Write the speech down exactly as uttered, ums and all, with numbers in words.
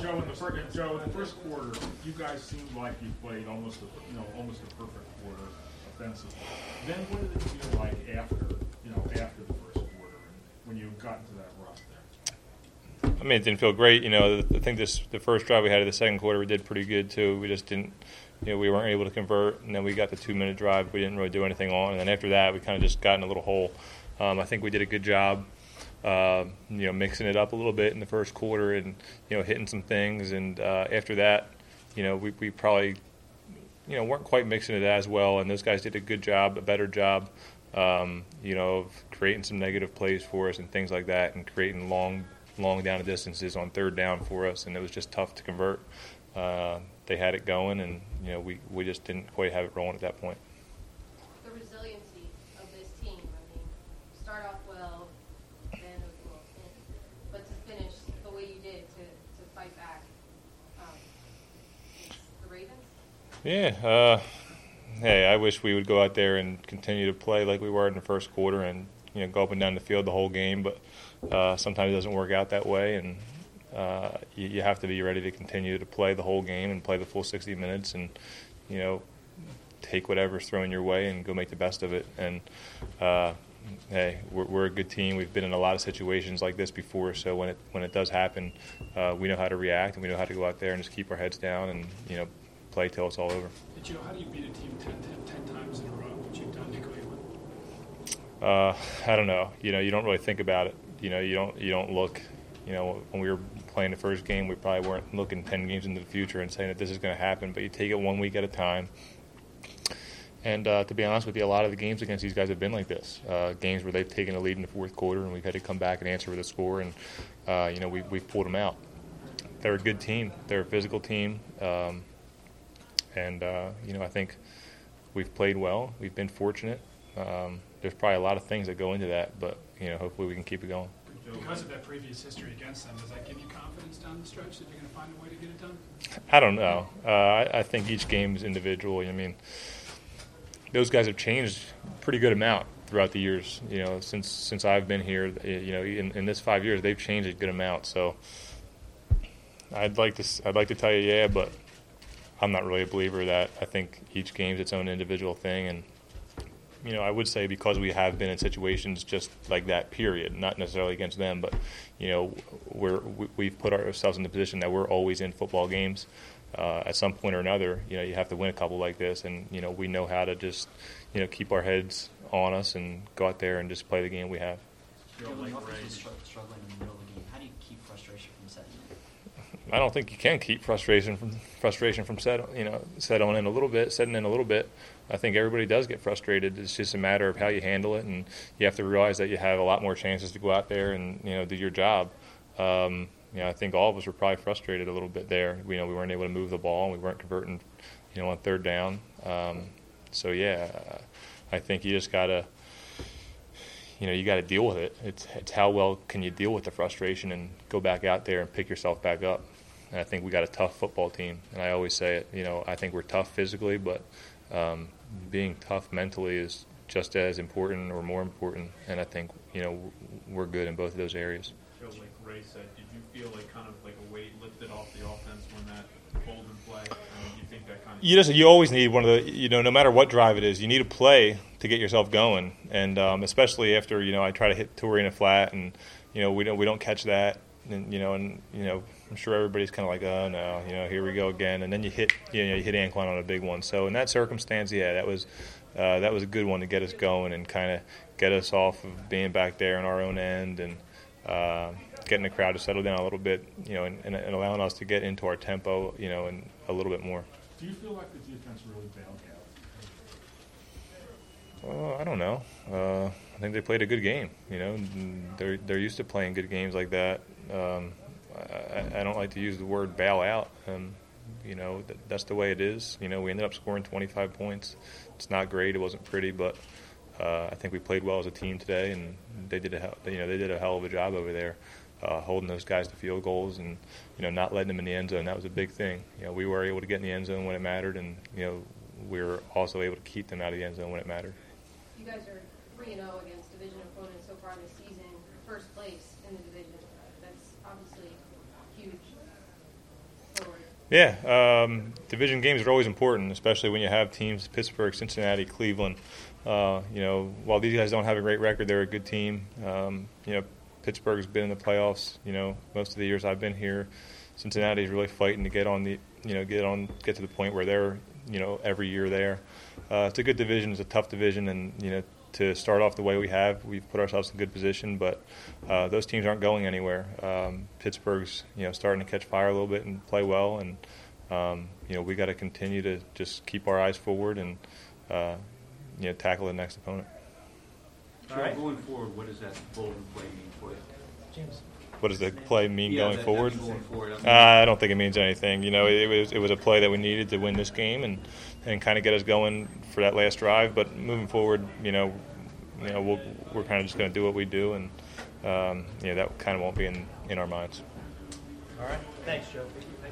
Joe, in the first, Joe, in the first quarter, you guys seemed like you played almost, a, you know, almost a perfect quarter offensively. Then, what did it feel like after, you know, after the first quarter, and when you got into that rust there? I mean, it didn't feel great. You know, I think this the first drive we had of the second quarter, we did pretty good too. We just didn't, you know, we weren't able to convert, and then we got the two-minute drive we didn't really do anything on, and then after that, we kind of just got in a little hole. Um, I think we did a good job. Uh, you know, mixing it up a little bit in the first quarter and, you know, hitting some things. And uh, after that, you know, we, we probably, you know, weren't quite mixing it as well. And those guys did a good job, a better job, um, you know, of creating some negative plays for us and things like that, and creating long, long down distances on third down for us. And it was just tough to convert. Uh, they had it going, and, you know, we, we just didn't quite have it rolling at that point. The resiliency of this team, I mean, start off well, but to finish the way you did to, to fight back, um, the Ravens? Yeah. Uh, hey, I wish we would go out there and continue to play like we were in the first quarter and, you know, go up and down the field the whole game. But uh, sometimes it doesn't work out that way, and uh, you, you have to be ready to continue to play the whole game and play the full sixty minutes and, you know, take whatever's thrown your way and go make the best of it. And, uh, hey, we're, we're a good team. We've been in a lot of situations like this before, so when it when it does happen, uh, we know how to react, and we know how to go out there and just keep our heads down and, you know, play till it's all over. But Joe, how do you beat a team ten, ten, ten times in a row, which you've done to Cleveland? Uh, I don't know. You know, you don't really think about it. You know, you don't you don't look. You know, when we were playing the first game, we probably weren't looking ten games into the future and saying that this is going to happen. But you take it one week at a time. And uh, to be honest with you, a lot of the games against these guys have been like this. Uh, games where they've taken a lead in the fourth quarter and we've had to come back and answer with a score, and, uh, you know, we, we've pulled them out. They're a good team. They're a physical team. Um, and, uh, you know, I think we've played well. We've been fortunate. Um, there's probably a lot of things that go into that, but, you know, hopefully we can keep it going. Because of that previous history against them, does that give you confidence down the stretch that you're going to find a way to get it done? I don't know. Uh, I, I think each game is individual. I mean, those guys have changed a pretty good amount throughout the years. You know, since since I've been here, you know, in, in this five years, they've changed a good amount. So I'd like to I'd like to tell you, yeah, but I'm not really a believer of that. I think each game's its own individual thing, and you know, I would say because we have been in situations just like that, period, not necessarily against them, but you know, we're we, we've put ourselves in the position that we're always in football games. Uh, at some point or another, you know, you have to win a couple like this, and you know, we know how to just, you know, keep our heads on us and go out there and just play the game we have. Joe, when the offense was struggling in the middle of the game, how do you keep frustration from setting in? I don't think you can keep frustration from frustration from set, you know, settling in a little bit, setting in a little bit. I think everybody does get frustrated. It's just a matter of how you handle it, and you have to realize that you have a lot more chances to go out there and, you know, do your job. Um, You know, I think all of us were probably frustrated a little bit there. You know, we weren't able to move the ball, and we weren't converting, you know, on third down. Um, so yeah, I think you just gotta, you know, you got to deal with it. It's it's how well can you deal with the frustration and go back out there and pick yourself back up. And I think we got a tough football team, and I always say it. You know, I think we're tough physically, but um, being tough mentally is just as important or more important. And I think, you know, we're good in both of those areas. Joe, like Ray said, did you feel like kind of like a weight lifted off the offense when that Bolden play? I mean, do you think that kind of you just you always need one of the, you know, no matter what drive it is, you need a play to get yourself going, and um, especially after, you know, I try to hit Torrey in a flat, and you know we don't we don't catch that, and you know and you know I'm sure everybody's kind of like, oh no, you know, here we go again, and then you hit you know you hit Anquan on a big one. So in that circumstance, yeah, that was uh, that was a good one to get us going and kind of get us off of being back there on our own end, and uh, getting the crowd to settle down a little bit, you know, and, and, and allowing us to get into our tempo, you know, and a little bit more. Do you feel like the defense really bailed out? Uh, I don't know. Uh, I think they played a good game. You know, they're they're used to playing good games like that. Um, I, I don't like to use the word bail out. Um, you know, that, that's the way it is. You know, we ended up scoring twenty-five points. It's not great. It wasn't pretty, but uh, I think we played well as a team today, and they did a you know they did a hell of a job over there. Uh, holding those guys to field goals and, you know, not letting them in the end zone. That was a big thing. You know, we were able to get in the end zone when it mattered, and, you know, we were also able to keep them out of the end zone when it mattered. You guys are three and oh against division opponents so far this season, first place in the division. That's obviously huge. Yeah, um, division games are always important, especially when you have teams Pittsburgh, Cincinnati, Cleveland. Uh, you know, while these guys don't have a great record, they're a good team. Um, you know, Pittsburgh's been in the playoffs. You know, most of the years I've been here. Cincinnati's really fighting to get on the, you know, get on, get to the point where they're, you know, every year there. Uh, it's a good division. It's a tough division, and you know, to start off the way we have, we've put ourselves in a good position. But uh, those teams aren't going anywhere. Um, Pittsburgh's, you know, starting to catch fire a little bit and play well, and um, you know, we got to continue to just keep our eyes forward and uh, you know, tackle the next opponent. All right. Going forward, what does that Bolden play mean for you? James. What does the play mean Yeah, going that- forward? that's going forward. Uh, I don't think it means anything. You know, it, was it was a play that we needed to win this game and, and kind of get us going for that last drive. But moving forward, you know, you know, we'll, we're kind of just going to do what we do, and um, you know, that kind of won't be in, in our minds. All right. Thanks, Joe.